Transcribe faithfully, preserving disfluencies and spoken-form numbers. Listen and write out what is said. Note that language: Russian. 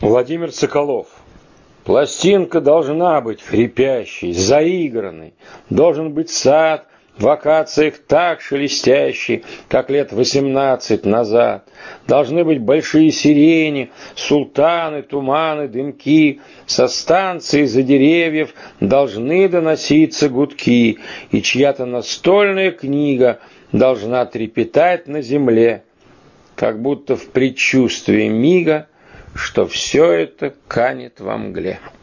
Владимир Соколов. Пластинка должна быть хрипящей, заигранной. Должен быть сад в акациях так шелестящий, как лет восемнадцать назад. Должны быть большие сирени, султаны, туманы, дымки. Со станции за деревьев должны доноситься гудки, и чья-то настольная книга должна трепетать на земле, как будто в предчувствии мига, что все это канет во мгле.